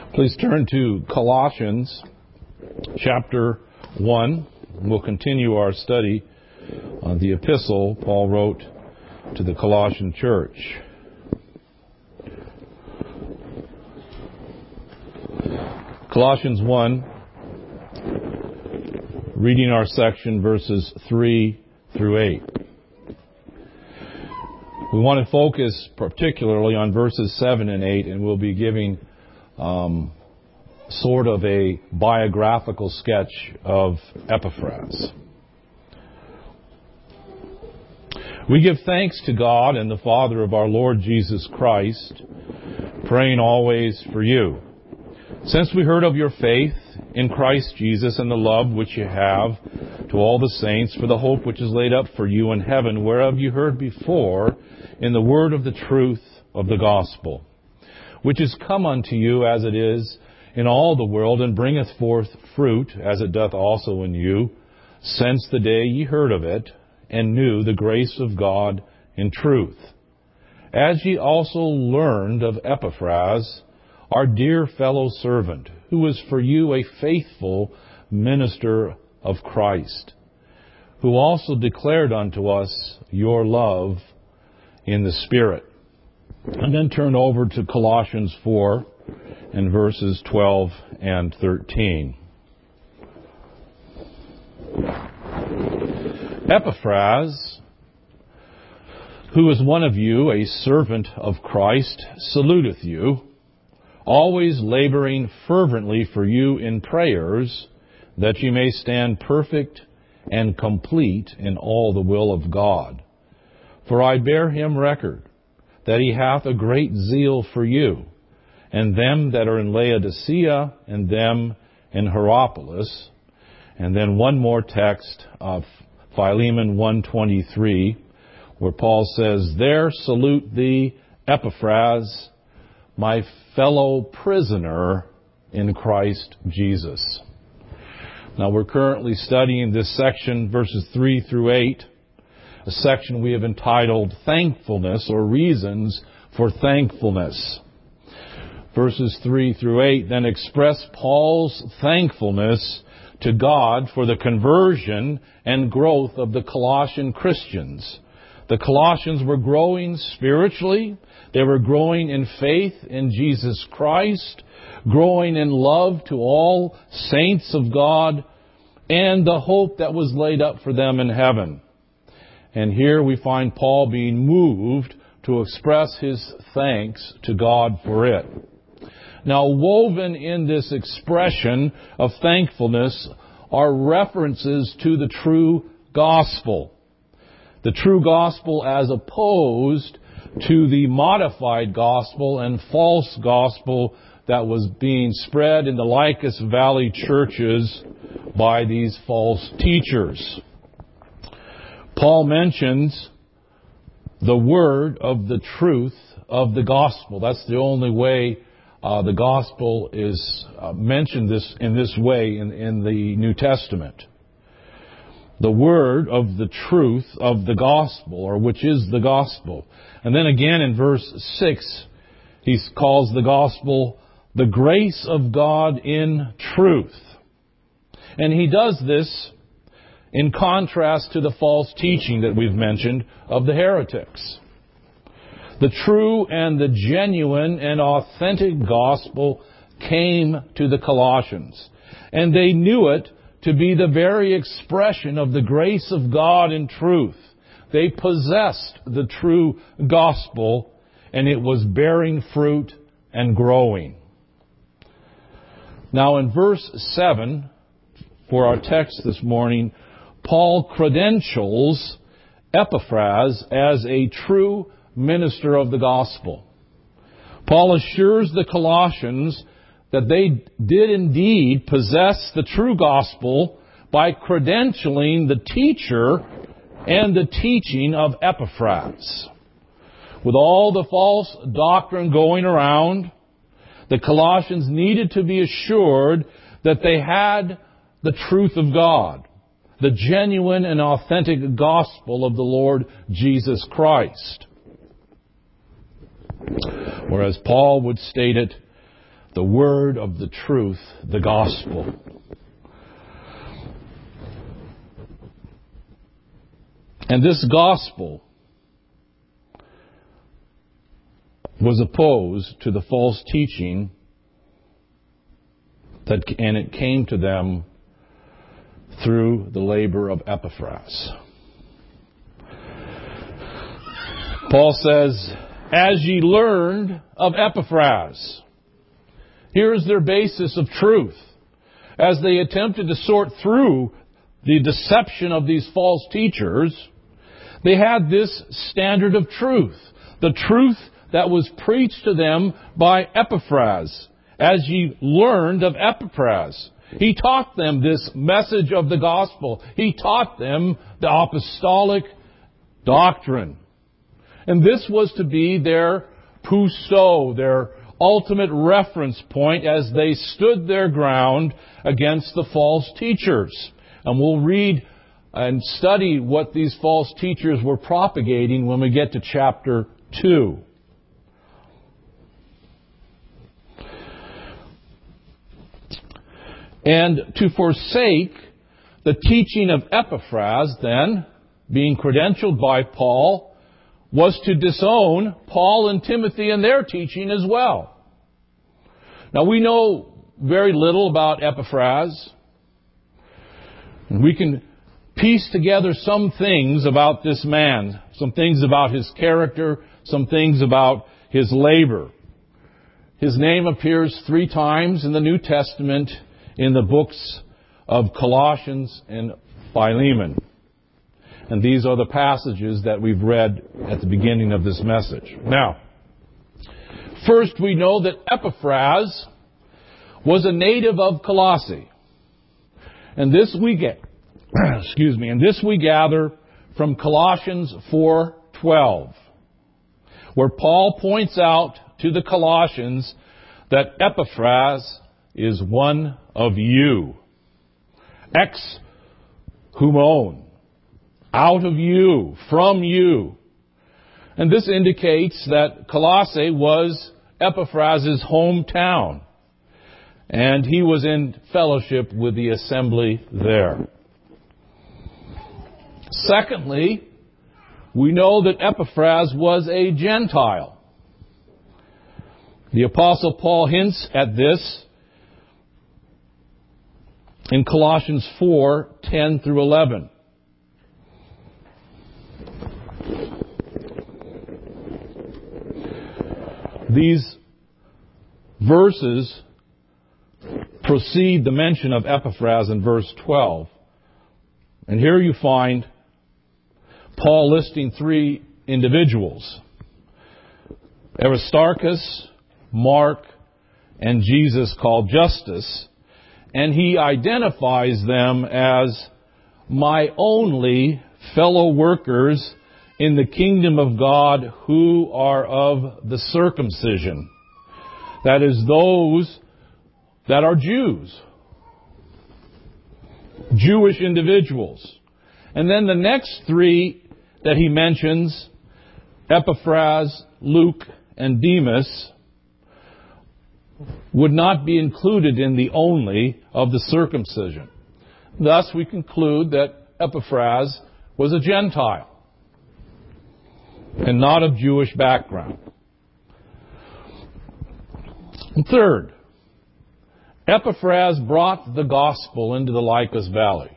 Please turn to Colossians chapter 1. We'll continue our study on the epistle Paul wrote to the Colossian church. Colossians 1, reading our section verses 3 through 8. We want to focus particularly on verses 7 and 8, and we'll be giving sort of a biographical sketch of Epaphras. We give thanks to God and the Father of our Lord Jesus Christ, praying always for you. Since we heard of your faith in Christ Jesus and the love which you have to all the saints for the hope which is laid up for you in heaven, whereof you heard before in the word of the truth of the gospel, which is come unto you as it is in all the world, and bringeth forth fruit, as it doth also in you, since the day ye heard of it, and knew the grace of God in truth. As ye also learned of Epaphras, our dear fellow servant, who is for you a faithful minister of Christ, who also declared unto us your love in the Spirit. And then turn over to Colossians 4 and verses 12 and 13. Epaphras, who is one of you, a servant of Christ, saluteth you, always laboring fervently for you in prayers, that ye may stand perfect and complete in all the will of God. For I bear him record that he hath a great zeal for you, and them that are in Laodicea, and them in Hierapolis. And then one more text of Philemon 1:23, where Paul says, There salute thee, Epaphras, my fellow prisoner in Christ Jesus. Now we're currently studying this section, verses 3 through 8, a section we have entitled Thankfulness, or Reasons for Thankfulness. Verses 3 through 8 then express Paul's thankfulness to God for the conversion and growth of the Colossian Christians. The Colossians were growing spiritually. They were growing in faith in Jesus Christ, growing in love to all saints of God, and the hope that was laid up for them in heaven. And here we find Paul being moved to express his thanks to God for it. Now, woven in this expression of thankfulness are references to the true gospel. The true gospel as opposed to the modified gospel and false gospel that was being spread in the Lycus Valley churches by these false teachers. Paul mentions the word of the truth of the gospel. That's the only way the gospel is mentioned in this way in the New Testament. The word of the truth of the gospel, or which is the gospel. And then again in verse 6, he calls the gospel the grace of God in truth. And he does this in contrast to the false teaching that we've mentioned of the heretics. The true and the genuine and authentic gospel came to the Colossians, and they knew it to be the very expression of the grace of God in truth. They possessed the true gospel, and it was bearing fruit and growing. Now in verse 7, for our text this morning, Paul credentials Epaphras as a true minister of the gospel. Paul assures the Colossians that they did indeed possess the true gospel by credentialing the teacher and the teaching of Epaphras. With all the false doctrine going around, the Colossians needed to be assured that they had the truth of God, the genuine and authentic gospel of the Lord Jesus Christ. Whereas Paul would state it, the word of the truth, the gospel. And this gospel was opposed to the false teaching and it came to them through the labor of Epaphras. Paul says, as ye learned of Epaphras. Here's their basis of truth. As they attempted to sort through the deception of these false teachers, they had this standard of truth. The truth that was preached to them by Epaphras. As ye learned of Epaphras. He taught them this message of the gospel. He taught them the apostolic doctrine. And this was to be their Puso, their ultimate reference point as they stood their ground against the false teachers. And we'll read and study what these false teachers were propagating when we get to chapter 2. And to forsake the teaching of Epaphras, then, being credentialed by Paul, was to disown Paul and Timothy and their teaching as well. Now, we know very little about Epaphras. And we can piece together some things about this man, some things about his character, some things about his labor. His name appears 3 times in the New Testament in the books of Colossians and Philemon. And these are the passages that we've read at the beginning of this message. Now, first we know that Epaphras was a native of Colossae. And this we get, and this we gather from Colossians 4:12, where Paul points out to the Colossians that Epaphras is one of you. Ex humon. Out of you, from you. And this indicates that Colossae was Epaphras' hometown. And he was in fellowship with the assembly there. Secondly, we know that Epaphras was a Gentile. The Apostle Paul hints at this in Colossians 4:10 through 11. These verses precede the mention of Epaphras in verse 12. And here you find Paul listing 3 individuals: Aristarchus, Mark, and Jesus called Justus. And he identifies them as my only fellow workers in the kingdom of God who are of the circumcision. That is, those that are Jews. Jewish individuals. And then the next 3 that he mentions, Epaphras, Luke, and Demas, would not be included in the only of the circumcision. Thus we conclude that Epaphras was a Gentile and not of Jewish background. And third, Epaphras brought the gospel into the Lycus Valley.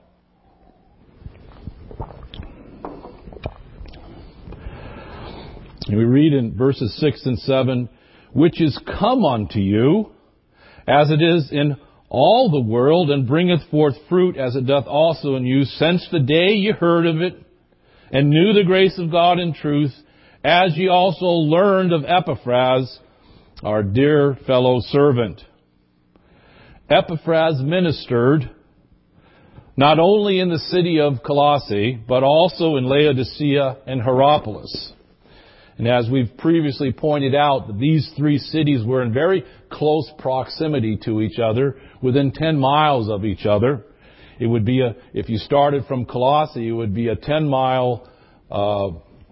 And we read in verses 6 and 7, which is come unto you, as it is in all the world, and bringeth forth fruit, as it doth also in you, since the day ye heard of it, and knew the grace of God in truth, as ye also learned of Epaphras, our dear fellow servant. Epaphras ministered not only in the city of Colossae, but also in Laodicea and Hierapolis. And as we've previously pointed out, these 3 cities were in very close proximity to each other, within 10 miles of each other. It would be if you started from Colossae, it would be a 10-mile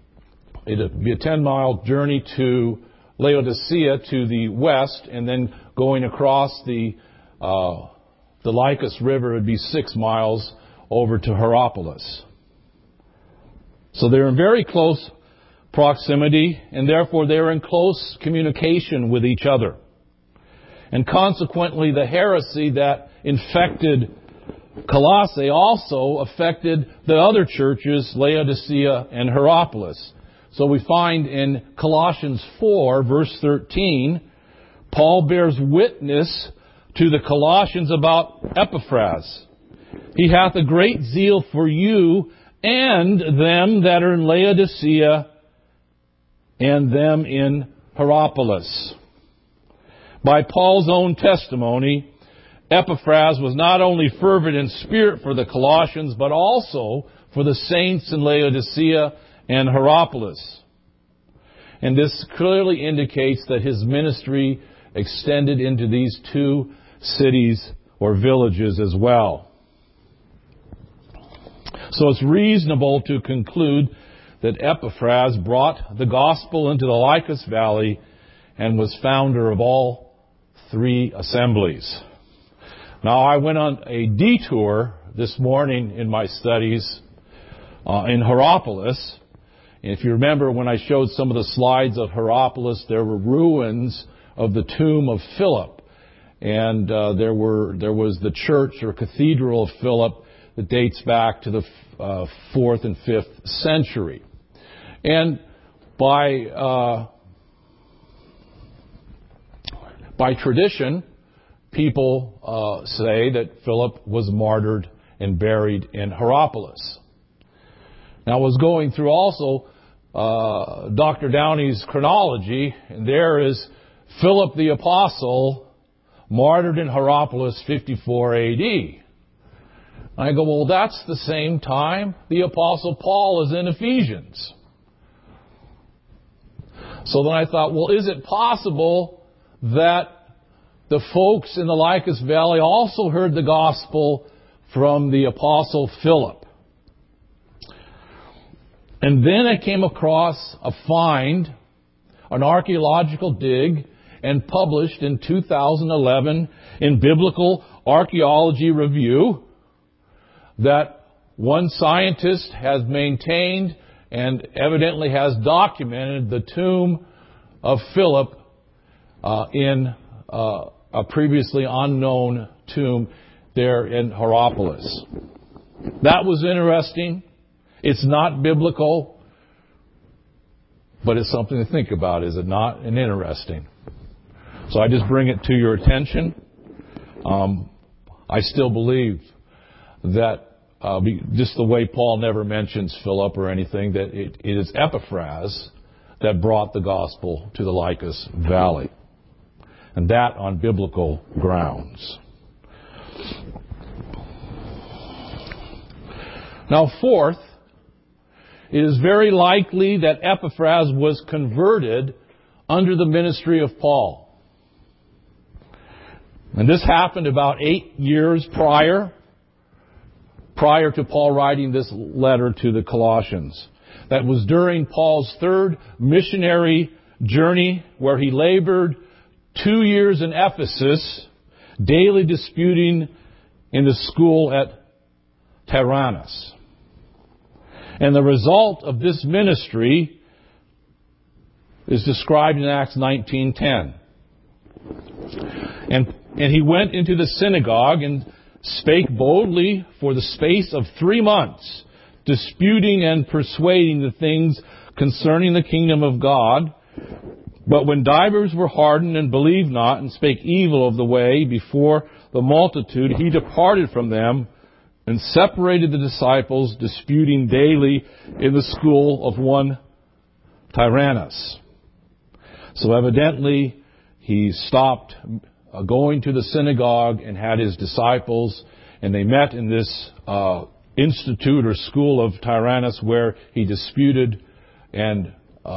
journey to Laodicea to the west, and then going across the Lycus River, it would be 6 miles over to Hierapolis. So they're in very close proximity, and therefore they're in close communication with each other. And consequently, the heresy that infected Colossae also affected the other churches, Laodicea and Hierapolis. So we find in Colossians 4, verse 13, Paul bears witness to the Colossians about Epaphras. He hath a great zeal for you and them that are in Laodicea and them in Hierapolis. By Paul's own testimony, Epaphras was not only fervent in spirit for the Colossians, but also for the saints in Laodicea and Hierapolis. And this clearly indicates that his ministry extended into these two cities or villages as well. So it's reasonable to conclude that Epaphras brought the gospel into the Lycus Valley and was founder of all three assemblies. Now, I went on a detour this morning in my studies in Hierapolis. If you remember when I showed some of the slides of Hierapolis, there were ruins of the tomb of Philip. And there was the church or cathedral of Philip that dates back to the 4th and 5th century. And by tradition, people say that Philip was martyred and buried in Hierapolis. Now, I was going through also Dr. Downey's chronology, and there is Philip the Apostle martyred in Hierapolis 54 A.D. I go, well, that's the same time the Apostle Paul is in Ephesians. So then I thought, well, is it possible that the folks in the Lycus Valley also heard the gospel from the Apostle Philip? And then I came across a find, an archaeological dig, and published in 2011 in Biblical Archaeology Review that one scientist has maintained and evidently has documented the tomb of Philip in a previously unknown tomb there in Hierapolis. That was interesting. It's not biblical, but it's something to think about, is it not? And interesting. So I just bring it to your attention. I still believe that just the way Paul never mentions Philip or anything, that it is Epaphras that brought the gospel to the Lycus Valley. And that on biblical grounds. Now, fourth, it is very likely that Epaphras was converted under the ministry of Paul. And this happened about 8 years prior to Paul writing this letter to the Colossians. That was during Paul's third missionary journey, where he labored 2 years in Ephesus, daily disputing in the school at Tyrannus. And the result of this ministry is described in Acts 19:10. And he went into the synagogue and spake boldly for the space of 3 months, disputing and persuading the things concerning the kingdom of God. But when divers were hardened and believed not, and spake evil of the way before the multitude, he departed from them, and separated the disciples, disputing daily in the school of one Tyrannus. So evidently, he stopped going to the synagogue and had his disciples, and they met in this institute or school of Tyrannus, where he disputed and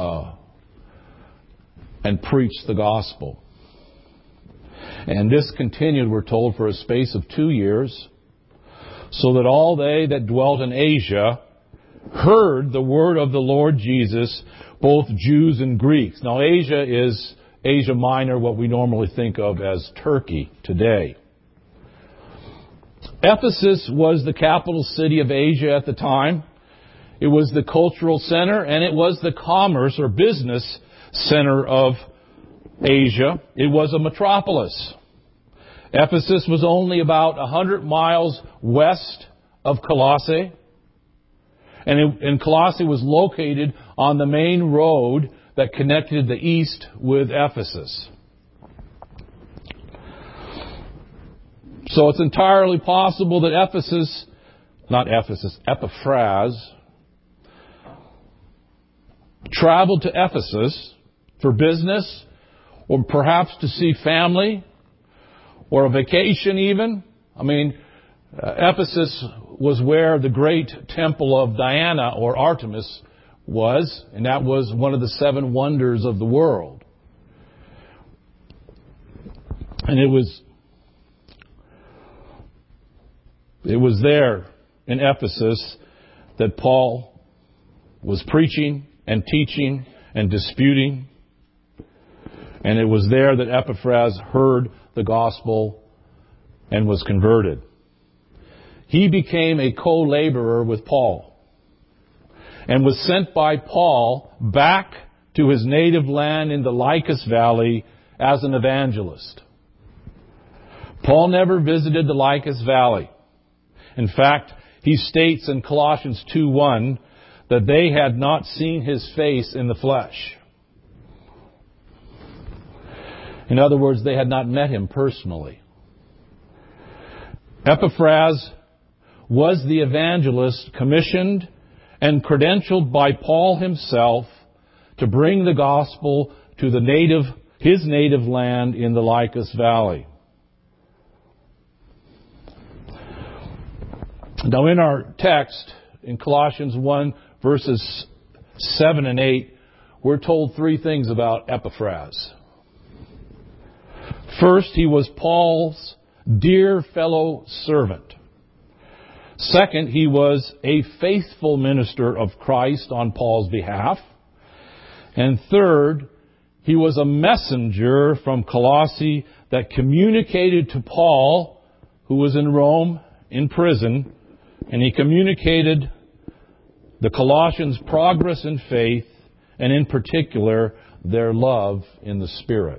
preached the gospel. And this continued, we're told, for a space of 2 years, so that all they that dwelt in Asia heard the word of the Lord Jesus, both Jews and Greeks. Now, Asia is Asia Minor, what we normally think of as Turkey today. Ephesus was the capital city of Asia at the time. It was the cultural center, and it was the commerce or business center of Asia. It was a metropolis. Ephesus was only about 100 miles west of Colossae, and Colossae was located on the main road that connected the east with Ephesus. So it's entirely possible that Epaphras traveled to Ephesus for business, or perhaps to see family, or a vacation even. I mean, Ephesus was where the great temple of Diana or Artemis was, and that was one of the 7 wonders of the world. And it was there in Ephesus that Paul was preaching and teaching and disputing. And it was there that Epaphras heard the gospel and was converted. He became a co-laborer with Paul and was sent by Paul back to his native land in the Lycus Valley as an evangelist. Paul never visited the Lycus Valley. In fact, he states in Colossians 2:1 that they had not seen his face in the flesh. In other words, they had not met him personally. Epaphras was the evangelist commissioned and credentialed by Paul himself to bring the gospel to his native land in the Lycus Valley. Now in our text, in Colossians 1, verses 7 and 8, we're told 3 things about Epaphras. First, he was Paul's dear fellow servant. Second, he was a faithful minister of Christ on Paul's behalf. And third, he was a messenger from Colossae that communicated to Paul, who was in Rome in prison, and he communicated the Colossians' progress in faith, and in particular, their love in the Spirit.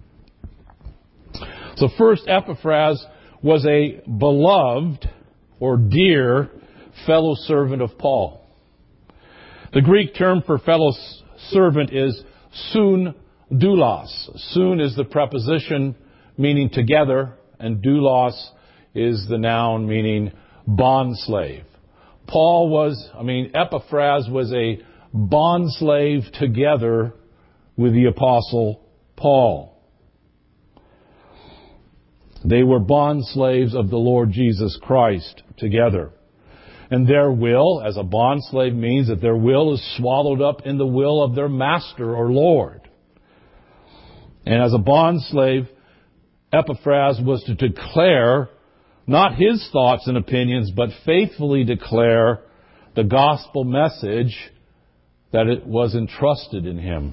So first, Epaphras was a beloved or dear fellow servant of Paul. The Greek term for fellow servant is soon doulos. Soon is the preposition meaning together, and doulos is the noun meaning bondslave. Epaphras was a bondslave together with the Apostle Paul. They were bondslaves of the Lord Jesus Christ together. And their will, as a bondslave means that their will is swallowed up in the will of their master or Lord. And as a bondslave, Epaphras was to declare not his thoughts and opinions, but faithfully declare the gospel message that it was entrusted in him.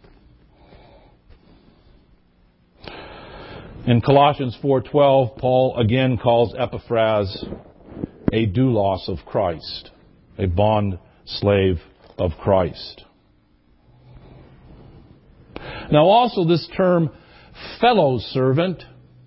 In Colossians 4:12, Paul again calls Epaphras a doulos of Christ, a bond slave of Christ. Now also this term fellow servant,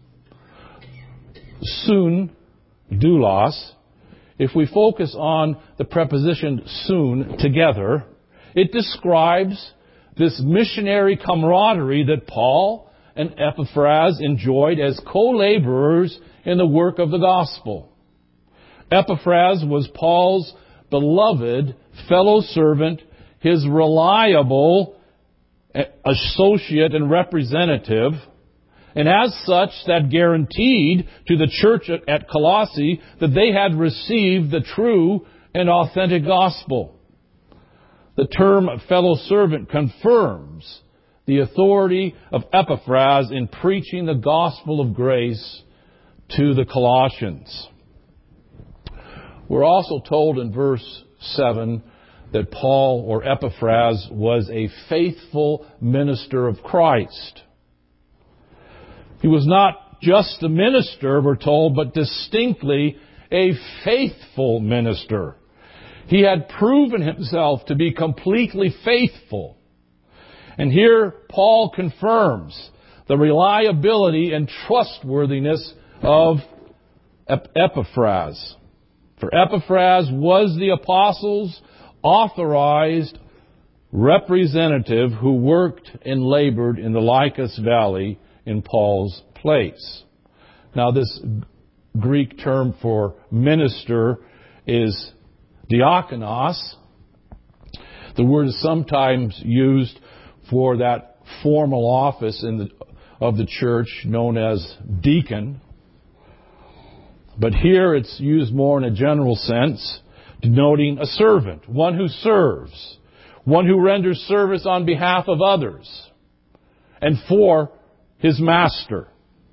soon, doulos, if we focus on the preposition soon, together, it describes this missionary camaraderie that Paul and Epaphras enjoyed as co-laborers in the work of the gospel. Epaphras was Paul's beloved fellow servant, his reliable associate and representative, and as such that guaranteed to the church at Colossae that they had received the true and authentic gospel. The term fellow servant confirms the authority of Epaphras in preaching the gospel of grace to the Colossians. We're also told in verse 7 that Paul or Epaphras was a faithful minister of Christ. He was not just a minister, we're told, but distinctly a faithful minister. He had proven himself to be completely faithful. And here Paul confirms the reliability and trustworthiness of Epaphras. For Epaphras was the apostles' authorized representative who worked and labored in the Lycus Valley in Paul's place. Now this Greek term for minister is diakonos. The word is sometimes used for that formal office of the church known as deacon. But here it's used more in a general sense, denoting a servant, one who serves, one who renders service on behalf of others and for his master.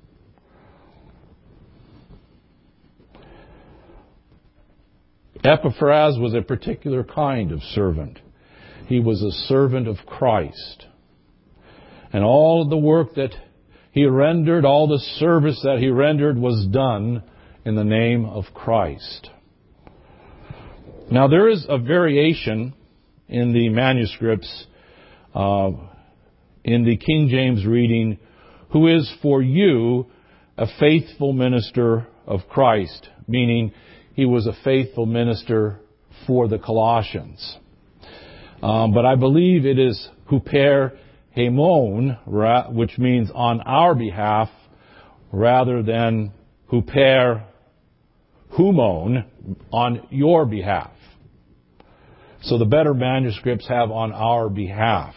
Epaphras was a particular kind of servant. He was a servant of Christ. And all of the work that he rendered, all the service that he rendered was done in the name of Christ. Now there is a variation in the manuscripts, in the King James reading, who is for you a faithful minister of Christ, meaning he was a faithful minister for the Colossians. But I believe it is huper hemon, which means on our behalf, rather than huper humon, on your behalf. So the better manuscripts have on our behalf.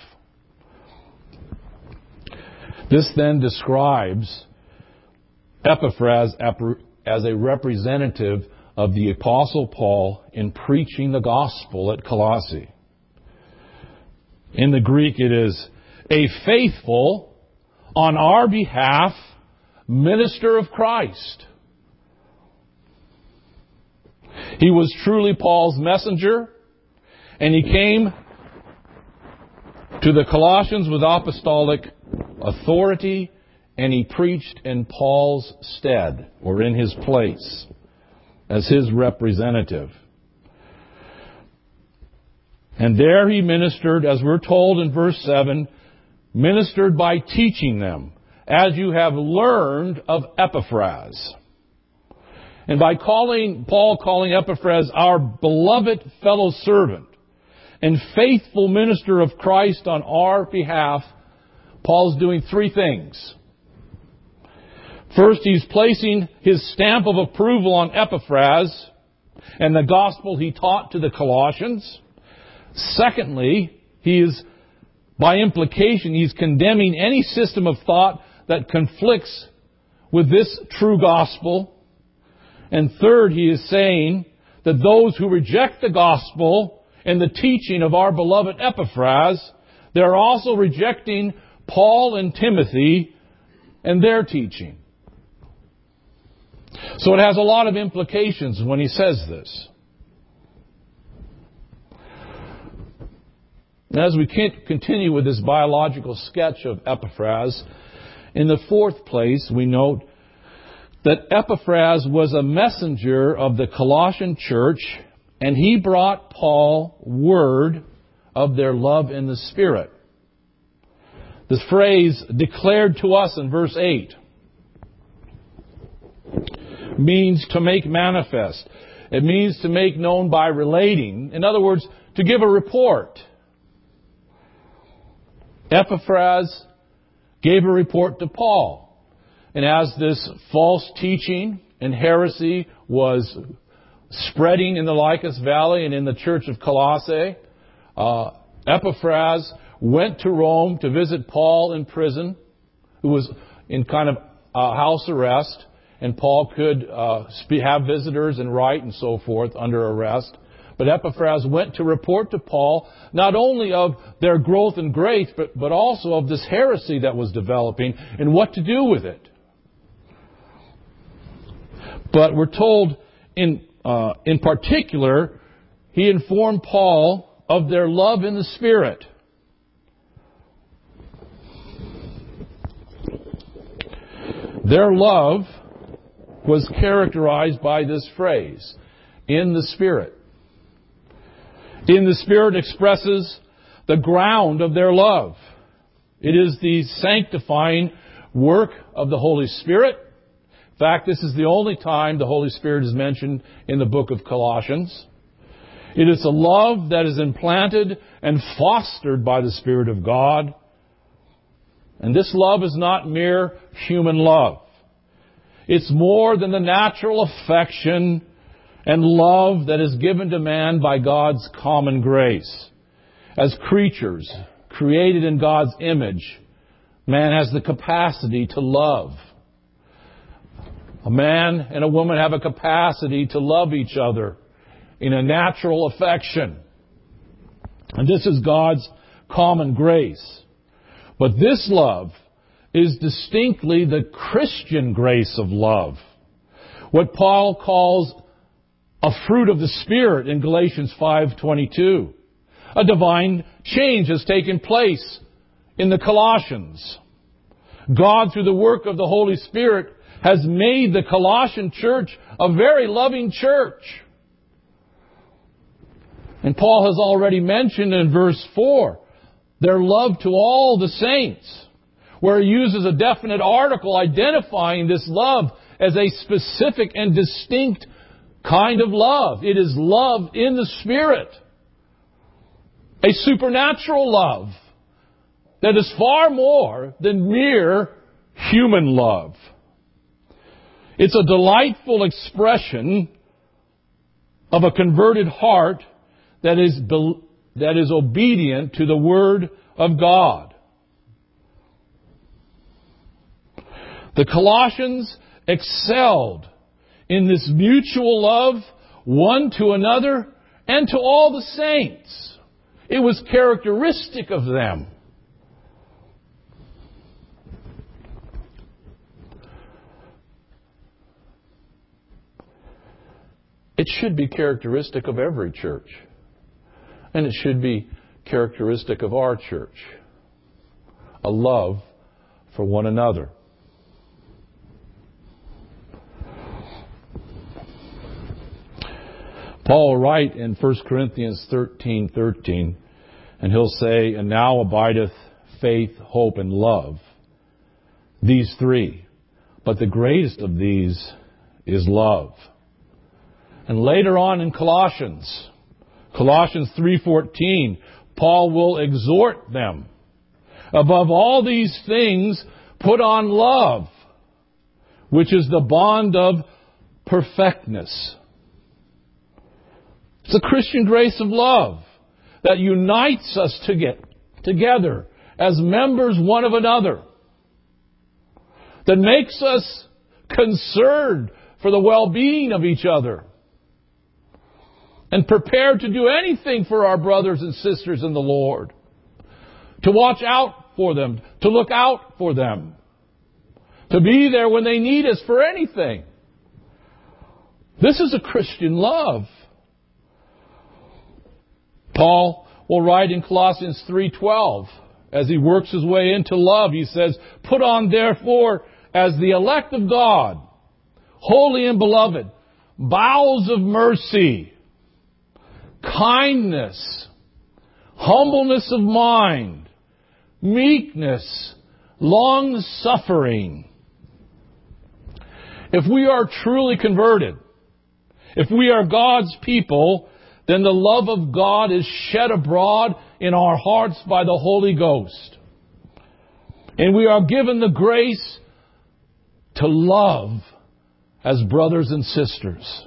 This then describes Epaphras as a representative of the Apostle Paul in preaching the gospel at Colossae. In the Greek it is a faithful, on our behalf, minister of Christ. He was truly Paul's messenger, and he came to the Colossians with apostolic authority, and he preached in Paul's stead, or in his place, as his representative. And there he ministered, as we're told in verse 7, ministered by teaching them, as you have learned of Epaphras. And by Paul calling Epaphras our beloved fellow servant and faithful minister of Christ on our behalf, Paul's doing three things. First, he's placing his stamp of approval on Epaphras and the gospel he taught to the Colossians. Secondly, by implication, he's condemning any system of thought that conflicts with this true gospel. And third, he is saying that those who reject the gospel and the teaching of our beloved Epaphras, they're also rejecting Paul and Timothy and their teaching. So it has a lot of implications when he says this. And as we continue with this biological sketch of Epaphras, in the fourth place we note that Epaphras was a messenger of the Colossian church, and he brought Paul word of their love in the Spirit. This phrase, declared to us in verse 8, means to make manifest. It means to make known by relating. In other words, to give a report. Epaphras gave a report to Paul. And as this false teaching and heresy was spreading in the Lycus Valley and in the church of Colossae, Epaphras went to Rome to visit Paul in prison, who was in kind of house arrest, and Paul could have visitors and write and so forth under arrest. But Epaphras went to report to Paul not only of their growth in grace, but also of this heresy that was developing and what to do with it. But we're told in particular, he informed Paul of their love in the Spirit. Their love was characterized by this phrase, in the Spirit. In the Spirit expresses the ground of their love. It is the sanctifying work of the Holy Spirit. In fact, this is the only time the Holy Spirit is mentioned in the book of Colossians. It is a love that is implanted and fostered by the Spirit of God. And this love is not mere human love. It's more than the natural affection and love that is given to man by God's common grace. As creatures created in God's image, man has the capacity to love. A man and a woman have a capacity to love each other in a natural affection. And this is God's common grace. But this love is distinctly the Christian grace of love. What Paul calls a fruit of the Spirit in Galatians 5:22. A divine change has taken place in the Colossians. God, through the work of the Holy Spirit, has made the Colossian church a very loving church. And Paul has already mentioned in verse 4 their love to all the saints, where he uses a definite article identifying this love as a specific and distinct kind of love. It is love in the Spirit. A supernatural love that is far more than mere human love. It's a delightful expression of a converted heart that is obedient to the Word of God. The Colossians excelled in this mutual love one to another and to all the saints. It was characteristic of them. It should be characteristic of every church. And it should be characteristic of our church. A love for one another. Paul will write in 1 Corinthians 13:13, and he'll say, "And now abideth faith, hope, and love, these three. But the greatest of these is love." And later on in Colossians 3:14, Paul will exhort them, "Above all these things, put on love, which is the bond of perfectness." It's a Christian grace of love that unites us together as members one of another, that makes us concerned for the well-being of each other, and prepared to do anything for our brothers and sisters in the Lord, to watch out for them, to look out for them, to be there when they need us for anything. This is a Christian love. Paul will write in Colossians 3:12, as he works his way into love, he says, "Put on therefore as the elect of God, holy and beloved, bowels of mercy, kindness, humbleness of mind, meekness, long-suffering." If we are truly converted, if we are God's people, then the love of God is shed abroad in our hearts by the Holy Ghost. And we are given the grace to love as brothers and sisters.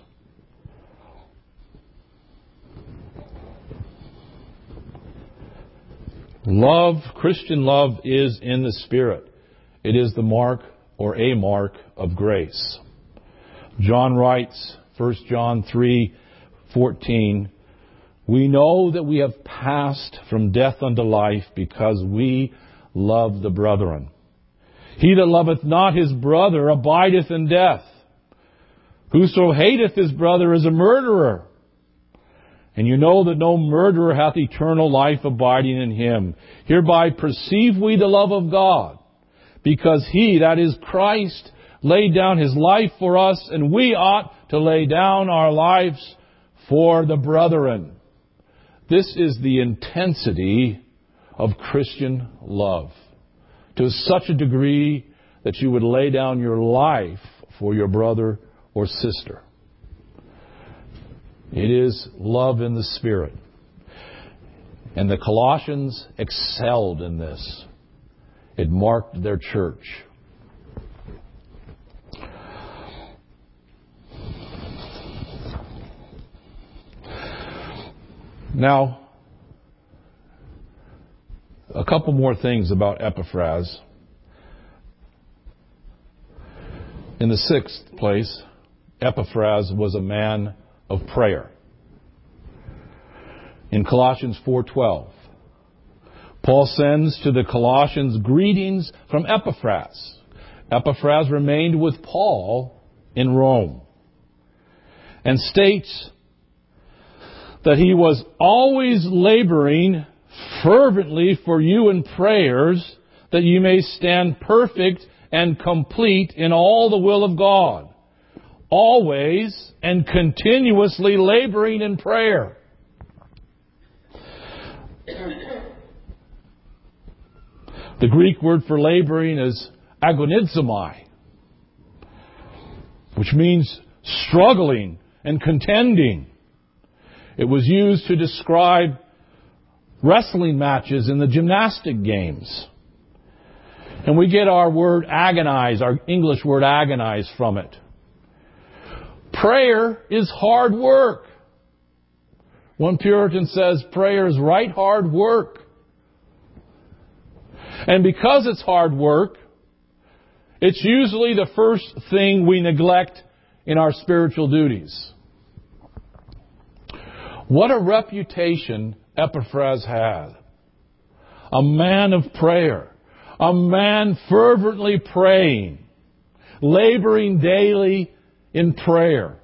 Love, Christian love, is in the Spirit. It is the mark or a mark of grace. John writes, 1 John 3:14, "We know that we have passed from death unto life because we love the brethren. He that loveth not his brother abideth in death. Whoso hateth his brother is a murderer. And you know that no murderer hath eternal life abiding in him. Hereby perceive we the love of God, because He, that is Christ, laid down His life for us, and we ought to lay down our lives for the brethren. This is the intensity of Christian love, to such a degree that you would lay down your life for your brother or sister. It is love in the Spirit. And the Colossians excelled in this. It marked their church. Now, a couple more things about Epaphras. In the sixth place, Epaphras was a man of prayer. In Colossians 4:12, Paul sends to the Colossians greetings from Epaphras. Epaphras remained with Paul in Rome, and states that he was always laboring fervently for you in prayers, that you may stand perfect and complete in all the will of God, always and continuously laboring in prayer. The Greek word for laboring is agonizomai, which means struggling and contending. It was used to describe wrestling matches in the gymnastic games. And we get our word agonize, our English word agonize from it. Prayer is hard work. One Puritan says prayer is right hard work. And because it's hard work, it's usually the first thing we neglect in our spiritual duties. What a reputation Epaphras had. A man of prayer. A man fervently praying. Laboring daily in prayer.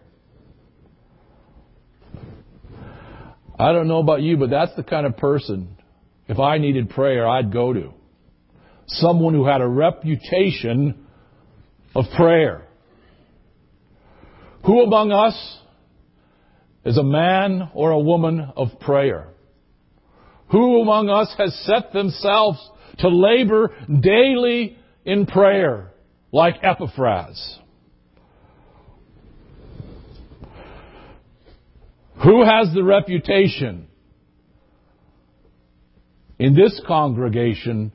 I don't know about you, but that's the kind of person, if I needed prayer, I'd go to. Someone who had a reputation of prayer. Who among us is a man or a woman of prayer? Who among us has set themselves to labor daily in prayer like Epaphras? Who has the reputation in this congregation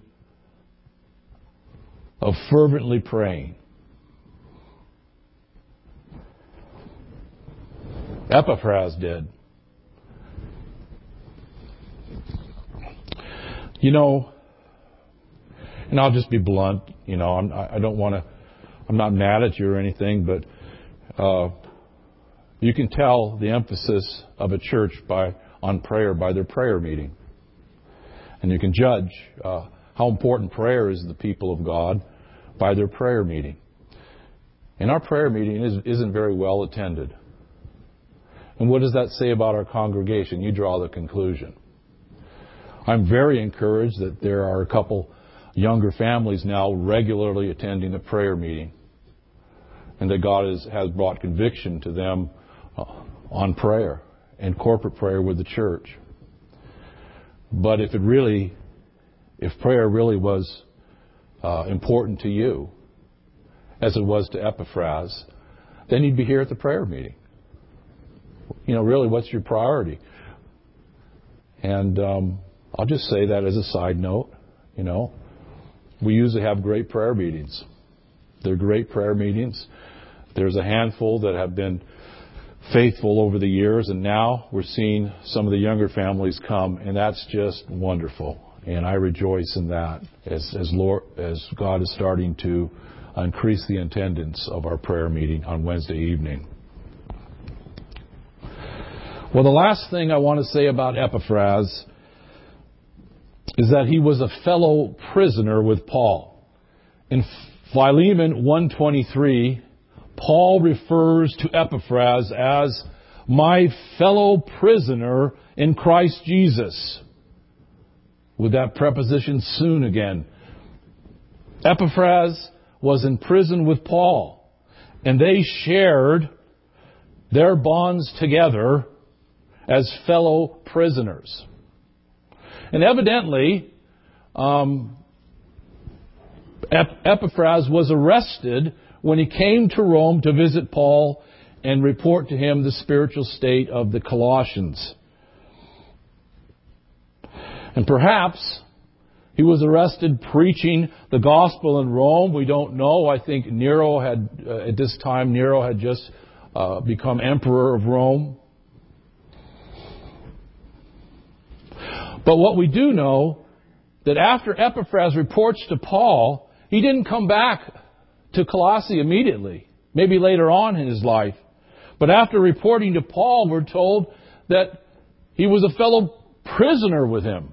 of fervently praying? Epaphras did. You know, and I'll just be blunt, you know, I'm not mad at you or anything, but you can tell the emphasis of a church on prayer by their prayer meeting. And you can judge how important prayer is to the people of God by their prayer meeting. And our prayer meeting isn't very well attended. And what does that say about our congregation? You draw the conclusion. I'm very encouraged that there are a couple younger families now regularly attending the prayer meeting, and that God has brought conviction to them on prayer and corporate prayer with the church. But if prayer really was important to you, as it was to Epaphras, then you'd be here at the prayer meeting. You know, really, what's your priority? And I'll just say that as a side note. You know, we usually have great prayer meetings. They're great prayer meetings. There's a handful that have been faithful over the years, and now we're seeing some of the younger families come, and that's just wonderful. And I rejoice in that as God is starting to increase the attendance of our prayer meeting on Wednesday evening. Well, the last thing I want to say about Epaphras is that he was a fellow prisoner with Paul. In Philemon 1:23, Paul refers to Epaphras as my fellow prisoner in Christ Jesus. With that preposition soon again. Epaphras was in prison with Paul, and they shared their bonds together as fellow prisoners. And evidently, Epaphras was arrested when he came to Rome to visit Paul and report to him the spiritual state of the Colossians. And perhaps he was arrested preaching the gospel in Rome. We don't know. I think Nero had, at this time, Nero had just become emperor of Rome. But what we do know, that after Epaphras reports to Paul, he didn't come back to Colossae immediately, maybe later on in his life. But after reporting to Paul, we're told that he was a fellow prisoner with him.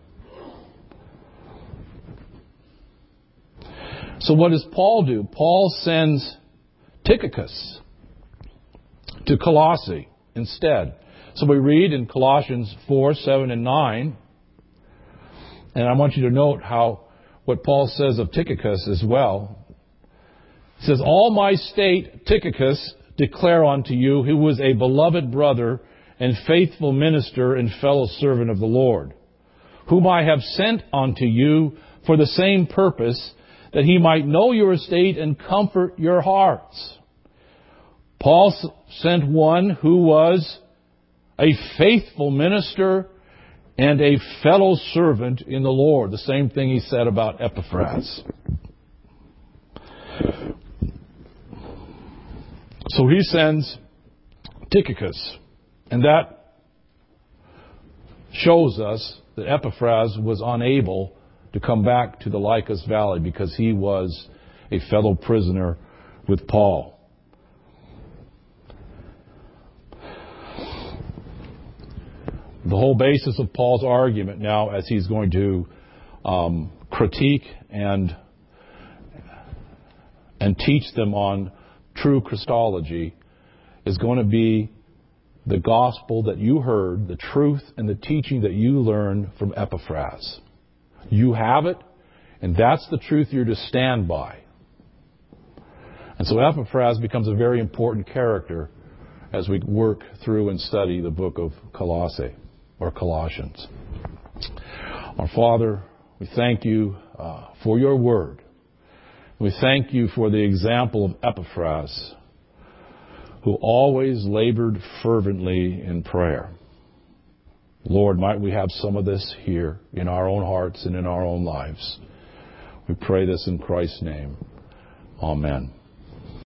So what does Paul do? Paul sends Tychicus to Colossae instead. So we read in Colossians 4, 7, and 9, and I want you to note what Paul says of Tychicus as well. It says, all my state, Tychicus, declare unto you, who was a beloved brother and faithful minister and fellow servant of the Lord, whom I have sent unto you for the same purpose, that he might know your estate and comfort your hearts. Paul sent one who was a faithful minister and a fellow servant in the Lord. The same thing he said about Epaphras. So he sends Tychicus, and that shows us that Epaphras was unable to come back to the Lycus Valley because he was a fellow prisoner with Paul. The whole basis of Paul's argument now, as he's going to critique and teach them on true Christology, is going to be the gospel that you heard, the truth and the teaching that you learned from Epaphras. You have it, and that's the truth you're to stand by. And so Epaphras becomes a very important character as we work through and study the book of Colossae, or Colossians. Our Father, we thank you for your word. We thank you for the example of Epaphras, who always labored fervently in prayer. Lord, might we have some of this here in our own hearts and in our own lives. We pray this in Christ's name. Amen.